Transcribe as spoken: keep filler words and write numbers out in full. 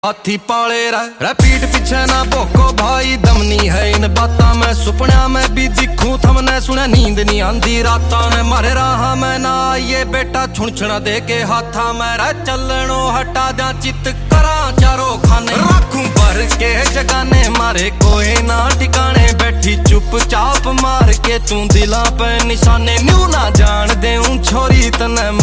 हाथी पाले रह पीठ पीछे ना भोको भाई दम नहीं है इन बातां में सुपना में भी दिखूं थमने सुने नींद नहीं आंदी रातां ने मारे राह में ना आइए बेटा छुणछुणा दे के हाथा में रह चलनो हटा दिया चित करा चारों खाने राखूं भर के जगाने मारे कोई ना ठिकाने बैठी चुपचाप मार के तू दिला पे निशाने न्यू ना जान देऊं छोरी तने